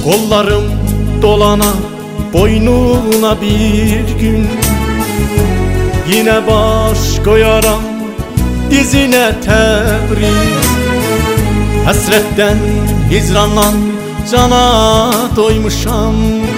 Kollarım dolana boynuna bir gün, yine baş koyaram dizine Təbriz. Həsrətdən, hicrandan cana doymuşam,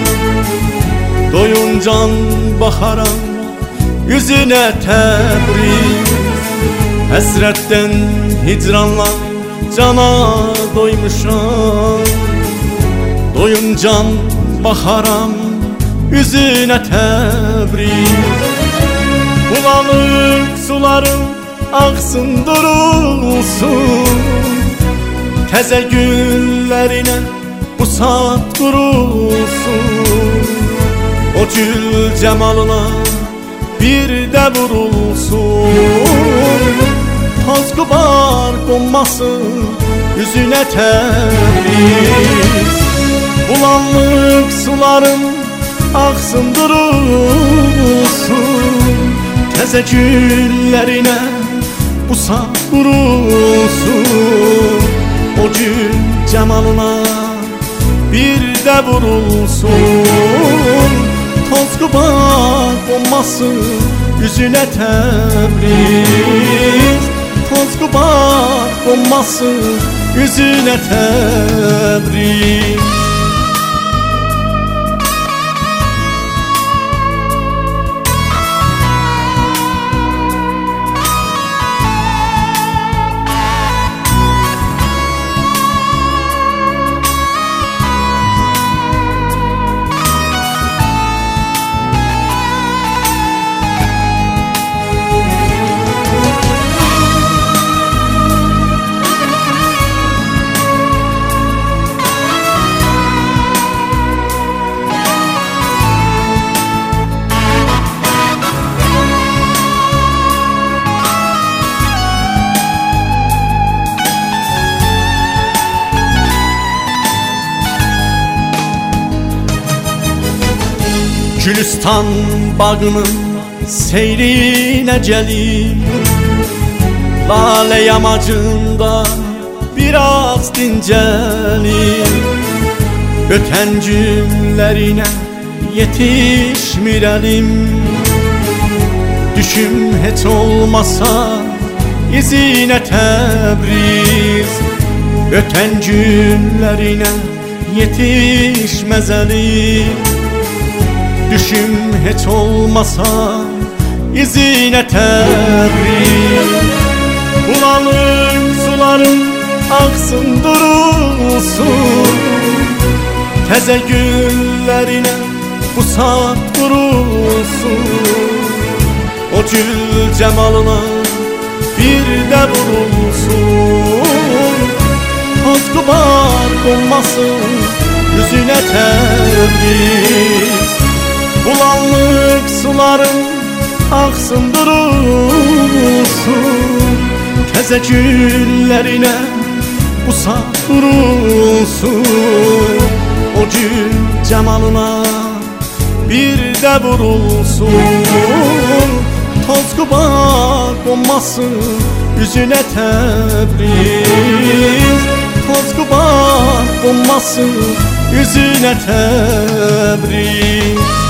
doyuncan baxaram yüzüne Təbriz. Həsrətdən, hicrandan cana doymuşam, doyuncan baxaram yüzüne Təbriz. Bulanık sularım aksın durulsun, təzə güllerine bu saat kurulsun. O gül cemalına bir de vurulsun, toz kubar konmasın yüzüne Təbriz. Bulanık sularım aksın durulsun, təzə güllerine bu saat kurulsun. O gül cemalına bir de vurulsun, toz kubar konmasın yüzüne Təbriz. Toz kubar konmasın yüzüne Təbriz. Gülistan bağının seyrine gelir, lale yamacında biraz dincelir. Öten günlerine yetişmir elim, düşüm hiç olmasa izine Təbriz. Öten günlerine yetişmez elim, düşüm hiç olmasa izine Təbriz. Bulanık sularım aksın durulsun, təzə güllerine bu saat kurulsun. O gül cemalına bir de vurulsun, toz kubar konmasın yüzüne Təbriz. Bulanık sularım aksın durulsun, təzə güllerine bu saat kurulsun. O gül cemalına bir de vurulsun, toz kubar konmasın yüzüne Təbriz. Toz kubar konmasın yüzüne Təbriz.